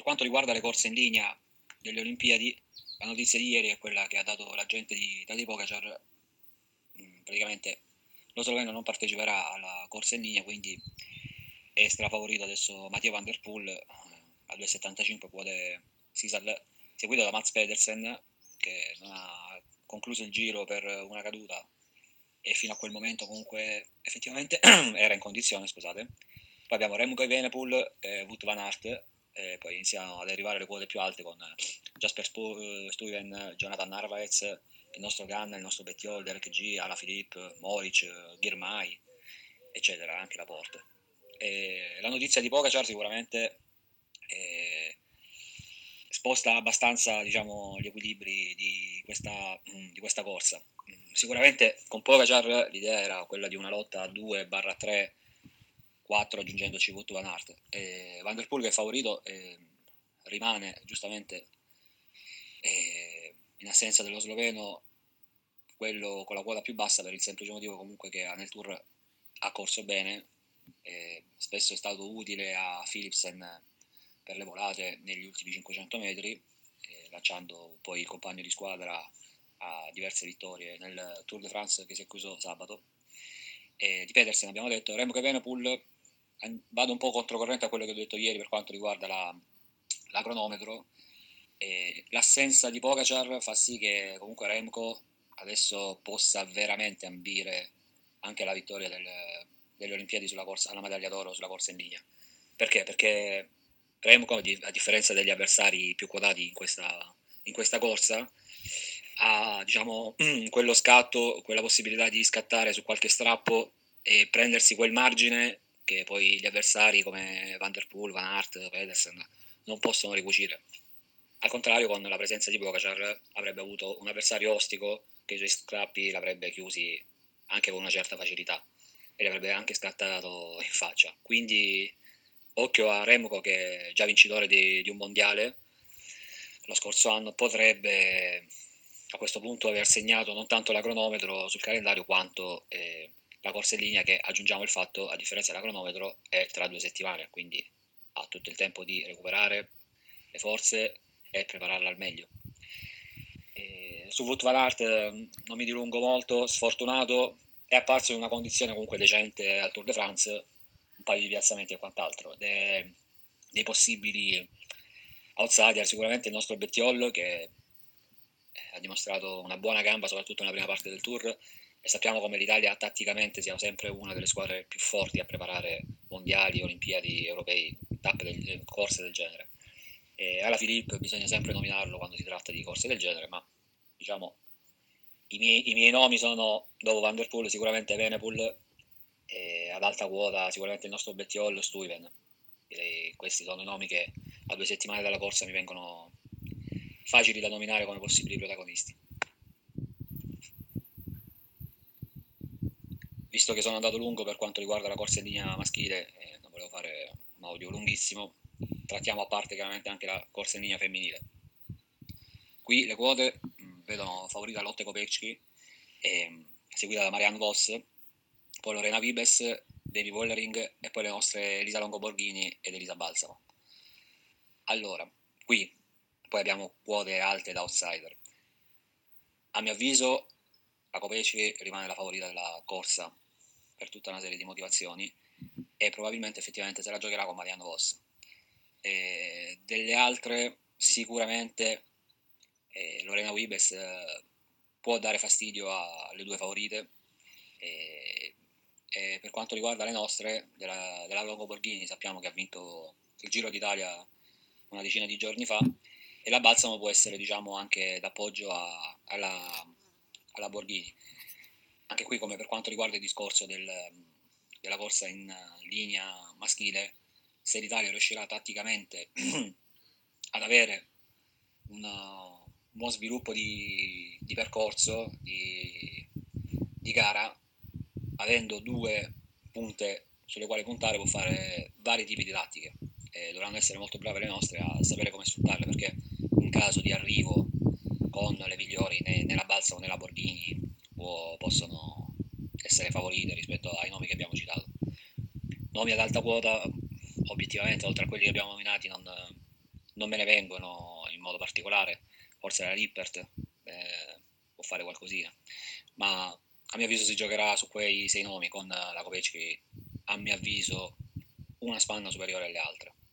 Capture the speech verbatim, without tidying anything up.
quanto riguarda le corse in linea delle Olimpiadi, la notizia di ieri è quella che ha dato l'agente di Tadej Pogacar. Mh, praticamente lo sloveno non parteciperà alla corsa in linea, quindi è strafavorito adesso Mathieu Van Der Poel eh, a due virgola settantacinque, quote Sisal, seguito da Mats Pedersen, che non ha concluso il giro per una caduta e fino a quel momento comunque effettivamente era in condizione, scusate. Poi abbiamo Remco Evenepoel e Wout van Aert, e poi iniziano ad arrivare le quote più alte con Jasper Stuyven, Jonathan Narvaez, il nostro Ganna, il nostro Bettiol, Derek G, Alaphilippe, Moric, Girmay, eccetera, anche la Porte. E la notizia di Pogacar sicuramente eh, sposta abbastanza, diciamo, gli equilibri di questa, di questa corsa. Sicuramente con Pogacar l'idea era quella di una lotta a due tre quattro aggiungendoci Wout van Aert. E Van der Poel, che è favorito, eh, rimane giustamente eh, in assenza dello sloveno quello con la quota più bassa, per il semplice motivo comunque che nel Tour ha corso bene, eh, spesso è stato utile a Philipsen per le volate negli ultimi cinquecento metri, eh, lasciando poi il compagno di squadra a diverse vittorie nel Tour de France che si è chiuso sabato. E di Pedersen abbiamo detto. Remco Evenepoel, vado un po' controcorrente a quello che ho detto ieri per quanto riguarda la, la cronometro. E l'assenza di Pogacar fa sì che comunque Remco adesso possa veramente ambire anche alla vittoria del, delle Olimpiadi sulla corsa, alla medaglia d'oro sulla corsa in linea. Perché? Perché Remco, a differenza degli avversari più quotati in questa, in questa corsa, ha, diciamo, quello scatto, quella possibilità di scattare su qualche strappo e prendersi quel margine che poi gli avversari come Van Der Poel, Van Aert, Pedersen non possono ricucire. Al contrario, con la presenza di Pogacar avrebbe avuto un avversario ostico che i suoi strappi l'avrebbe chiusi anche con una certa facilità e li avrebbe anche scattato in faccia. Quindi occhio a Remco, che è già vincitore di, di un mondiale lo scorso anno, potrebbe a questo punto aver segnato non tanto la cronometro sul calendario quanto eh, la corsa in linea, che aggiungiamo il fatto, a differenza della cronometro, è tra due settimane, quindi ha tutto il tempo di recuperare le forze e prepararla al meglio. E su Wout van Aert non mi dilungo molto, sfortunato, è apparso in una condizione comunque decente al Tour de France, un paio di piazzamenti e quant'altro, De, dei possibili outsider sicuramente il nostro Bettiol, che ha dimostrato una buona gamba soprattutto nella prima parte del Tour, e sappiamo come l'Italia tatticamente sia sempre una delle squadre più forti a preparare mondiali, olimpiadi, europei, tappe del, corse del genere. E alla Philippe bisogna sempre nominarlo quando si tratta di corse del genere, ma diciamo i miei, i miei nomi sono, dopo Van Der Poel, sicuramente Evenepoel, e ad alta quota sicuramente il nostro Bettiol, Stuyven. Direi questi sono i nomi che a due settimane dalla corsa mi vengono facili da nominare come possibili protagonisti. Visto che sono andato lungo per quanto riguarda la corsa in linea maschile e non volevo fare un audio lunghissimo, trattiamo a parte chiaramente anche la corsa in linea femminile. Qui le quote mh, vedono favorita Lotte Kopecky, eh, seguita da Marianne Vos, poi Lorena Vibes, Davy Wollering e poi le nostre Elisa Longoborghini ed Elisa Balsamo. Allora, qui poi abbiamo quote alte da outsider. A mio avviso la Kopecky rimane la favorita della corsa per tutta una serie di motivazioni e probabilmente effettivamente se la giocherà con Marianne Vos. E delle altre sicuramente eh, Lorena Wiebes eh, può dare fastidio alle due favorite, e, e per quanto riguarda le nostre, della, della Longo Borghini, sappiamo che ha vinto il Giro d'Italia una decina di giorni fa, e la Balsamo può essere, diciamo, anche d'appoggio a, alla, alla Borghini. Anche qui, come per quanto riguarda il discorso del, della corsa in linea maschile, se l'Italia riuscirà tatticamente ad avere un, un buon sviluppo di, di percorso, di, di gara, avendo due punte sulle quali puntare, può fare vari tipi di tattiche, e dovranno essere molto brave le nostre a sapere come sfruttarle, perché in caso di arrivo con le migliori né, né la Balsa o né la Borghini può, possono essere favorite rispetto ai nomi che abbiamo citato. Nomi ad alta quota, obiettivamente, oltre a quelli che abbiamo nominati, non, non me ne vengono in modo particolare, forse la Lippert eh, può fare qualcosina, ma a mio avviso si giocherà su quei sei nomi con la Kopechki, a mio avviso, una spanna superiore alle altre.